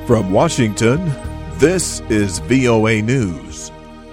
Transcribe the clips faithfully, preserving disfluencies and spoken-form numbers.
From Washington, this is V O A News.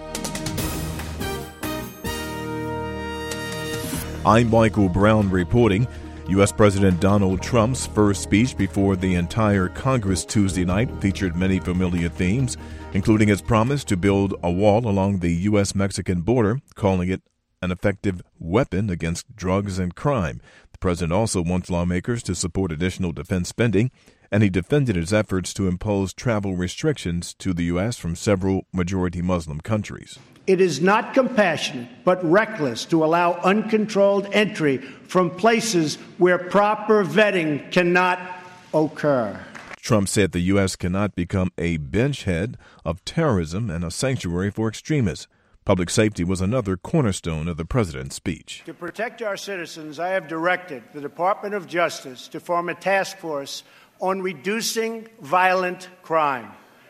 I'm Michael Brown reporting. U S. President Donald Trump's first speech before the entire Congress Tuesday night featured many familiar themes, including his promise to build a wall along the U S Mexican border, calling it an effective weapon against drugs and crime. The president also wants lawmakers to support additional defense spending, and he defended his efforts to impose travel restrictions to the U S from several majority Muslim countries. It is not compassionate, but reckless to allow uncontrolled entry from places where proper vetting cannot occur. Trump said the U S cannot become a benchhead of terrorism and a sanctuary for extremists. Public safety was another cornerstone of the president's speech. To protect our citizens, I have directed the Department of Justice to form a task force on reducing violent crime.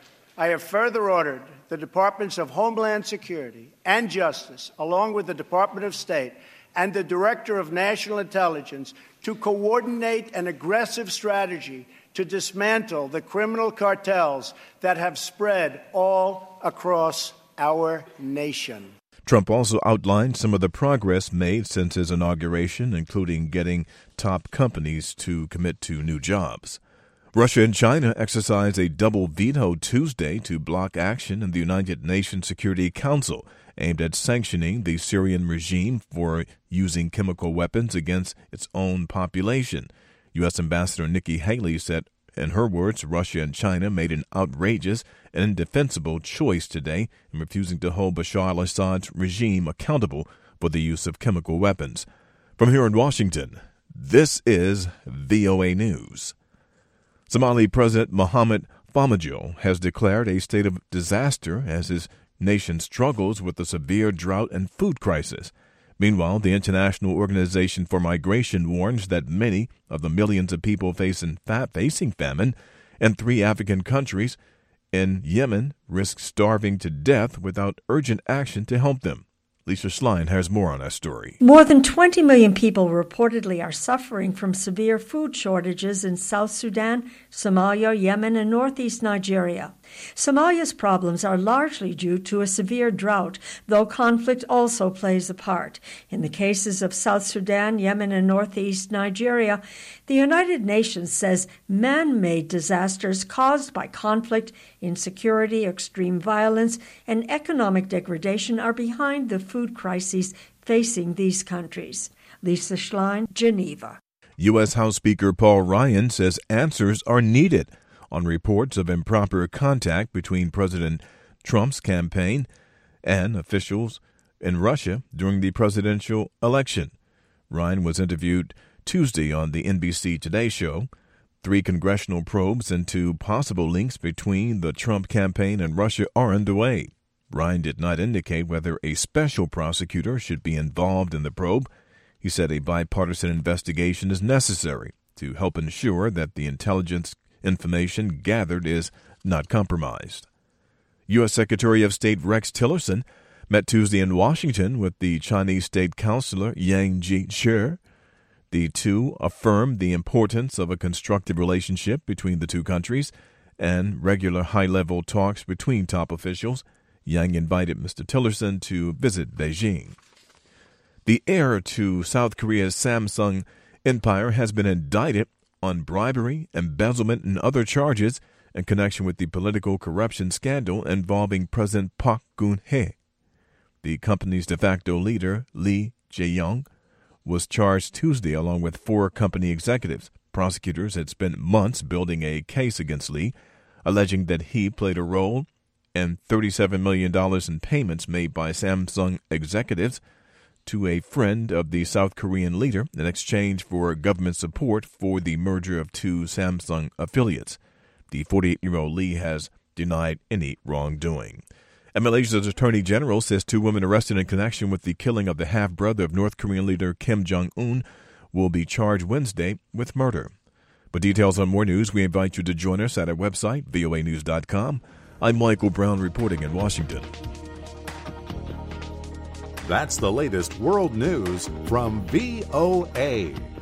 I have further ordered the Departments of Homeland Security and Justice, along with the Department of State and the Director of National Intelligence, to coordinate an aggressive strategy to dismantle the criminal cartels that have spread all across our nation. Trump also outlined some of the progress made since his inauguration, including getting top companies to commit to new jobs. Russia and China exercised a double veto Tuesday to block action in the United Nations Security Council aimed at sanctioning the Syrian regime for using chemical weapons against its own population. U S. Ambassador Nikki Haley said, in her words, Russia and China made an outrageous and indefensible choice today in refusing to hold Bashar al-Assad's regime accountable for the use of chemical weapons. From here in Washington, this is V O A News. Somali President Mohamed Farmajo has declared a state of disaster as his nation struggles with a severe drought and food crisis. Meanwhile, the International Organization for Migration warns that many of the millions of people facing, fa- facing famine in three African countries in Yemen risk starving to death without urgent action to help them. Lisa Schlein has more on that story. More than twenty million people reportedly are suffering from severe food shortages in South Sudan, Somalia, Yemen, and northeast Nigeria. Somalia's problems are largely due to a severe drought, though conflict also plays a part. In the cases of South Sudan, Yemen, and northeast Nigeria, the United Nations says man-made disasters caused by conflict, insecurity, extreme violence, and economic degradation are behind the food crises facing these countries. Lisa Schlein, Geneva. U S. House Speaker Paul Ryan says answers are needed on reports of improper contact between President Trump's campaign and officials in Russia during the presidential election. Ryan was interviewed Tuesday on the N B C Today show. Three congressional probes into possible links between the Trump campaign and Russia are underway. Ryan did not indicate whether a special prosecutor should be involved in the probe. He said a bipartisan investigation is necessary to help ensure that the intelligence information gathered is not compromised. U S. Secretary of State Rex Tillerson met Tuesday in Washington with the Chinese State Councilor Yang Jiechi. The two affirmed the importance of a constructive relationship between the two countries and regular high-level talks between top officials. Yang invited Mister Tillerson to visit Beijing. The heir to South Korea's Samsung empire has been indicted on bribery, embezzlement, and other charges in connection with the political corruption scandal involving President Park Geun-hye. The company's de facto leader, Lee Jae-yong, was charged Tuesday along with four company executives. Prosecutors had spent months building a case against Lee, alleging that he played a role in thirty-seven million dollars in payments made by Samsung executives to a friend of the South Korean leader in exchange for government support for the merger of two Samsung affiliates. The forty-eight-year-old Lee has denied any wrongdoing. And Malaysia's Attorney General says two women arrested in connection with the killing of the half-brother of North Korean leader Kim Jong-un will be charged Wednesday with murder. For details on more news, we invite you to join us at our website, V O A news dot com. I'm Michael Brown reporting in Washington. That's the latest world news from V O A.